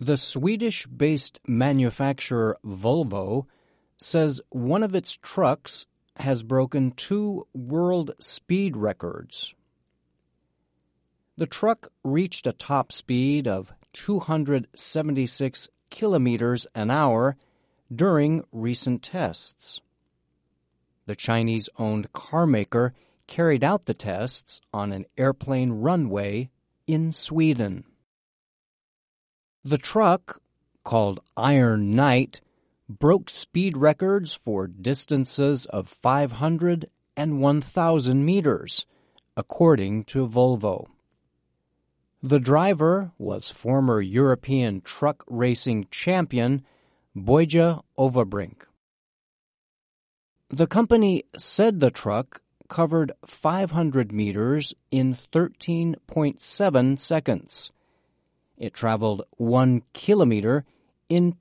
The Swedish-based manufacturer Volvo says one of its trucks has broken 2 world speed records. The truck reached a top speed of 276 kilometers an hour during recent tests. The Chinese-owned carmaker carried out the tests on an airplane runway in Sweden. The truck, called Iron Knight, broke speed records for distances of 500 and 1,000 meters, according to Volvo. The driver was former European truck racing champion Boyja Overbrink. The company said the truck covered 500 meters in 13.7 seconds. It traveled 1 kilometer in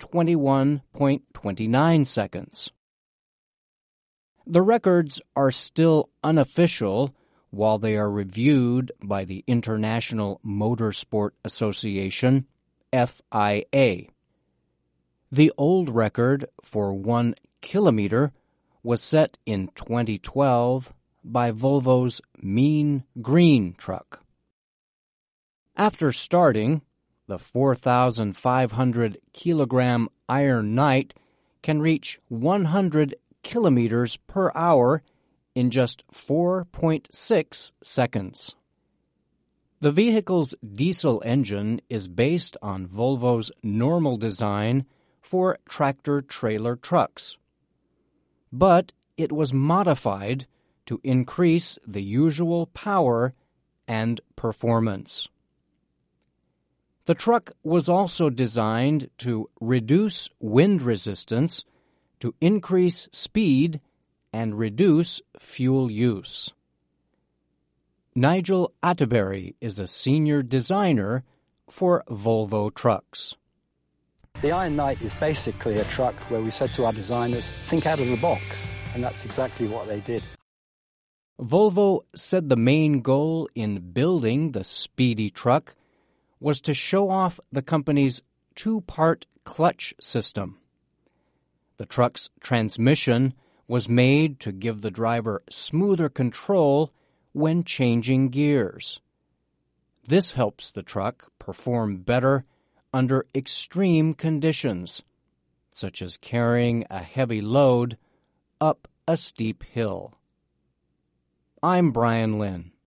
21.29 seconds. The records are still unofficial while they are reviewed by the International Motorsport Association, FIA. The old record for 1 kilometer was set in 2012 by Volvo's Mean Green truck. After starting, the 4,500-kilogram Iron Knight can reach 100 kilometers per hour in just 4.6 seconds. The vehicle's diesel engine is based on Volvo's normal design for tractor-trailer trucks, but it was modified to increase the usual power and performance. The truck was also designed to reduce wind resistance, to increase speed, and reduce fuel use. Nigel Atterbury is a senior designer for Volvo trucks. The Iron Knight is basically a truck where we said to our designers, think out of the box, and that's exactly what they did. Volvo said the main goal in building the speedy truck was to show off the company's 2-part clutch system. The truck's transmission was made to give the driver smoother control when changing gears. This helps the truck perform better under extreme conditions, such as carrying a heavy load up a steep hill. I'm Brian Lynn.